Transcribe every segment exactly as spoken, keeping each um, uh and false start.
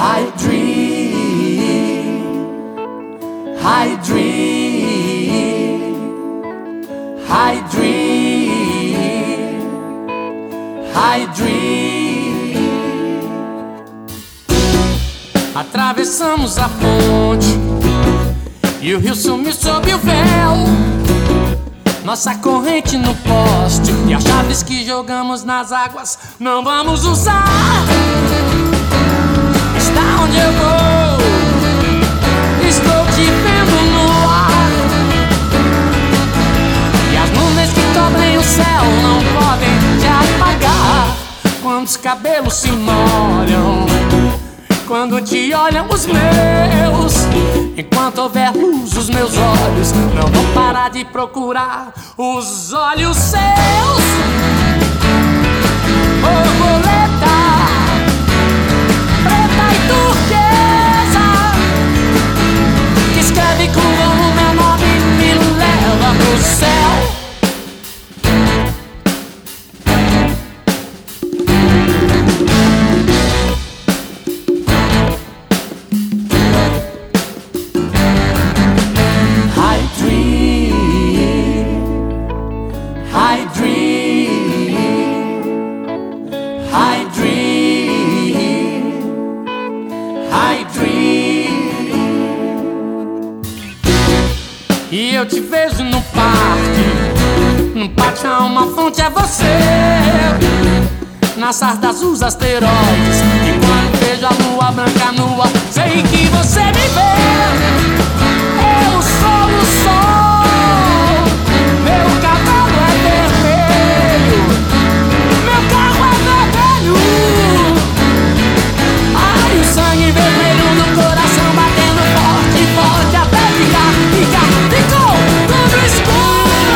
I dream, I dream, I dream, I dream. Atravessamos a ponte e o rio sumiu sob o véu. Nossa corrente no poste e as chaves que jogamos nas águas não vamos usar. Está onde eu vou, estou te vendo no ar. E as nuvens que cobrem o céu não podem te apagar. Quando os cabelos se molham, quando te olham os meus, enquanto houver luz, os meus olhos não vão parar de procurar os olhos seus. Borboleta preta e turquesa, que escreve com o meu nome e me leva pro céu. I dream, I dream, I dream. E eu te vejo no parque, no pátio há uma fonte, é você. Na sarda azul, os asteroides, e quando vejo a lua branca nua, sei que você me vê. Eu sou o sol, meu cavalo é vermelho, meu carro é vermelho. Ai, o sangue vermelho no coração batendo forte, forte, até ficar, ficar, ficou tudo escuro.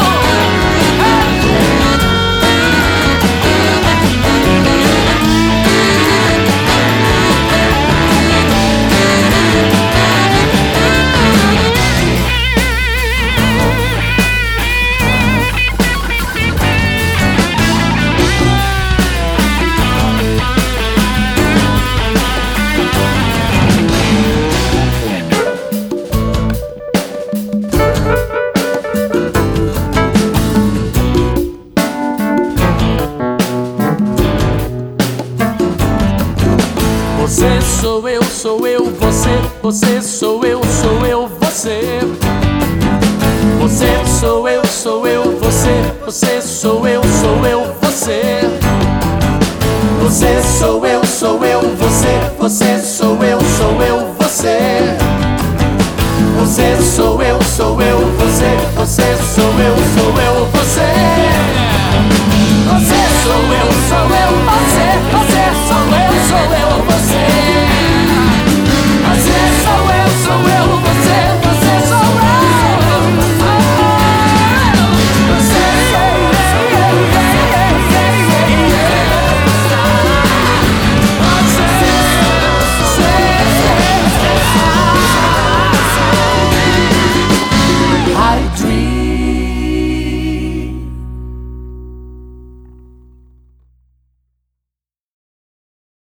Você sou eu, sou eu, você. Você sou eu, sou eu, você. Você sou eu, sou eu, você. Você sou eu, sou eu, você. Você sou eu, sou eu, você. Você sou eu, sou eu, você. Você sou eu, sou eu, você. Você sou eu, sou eu, você.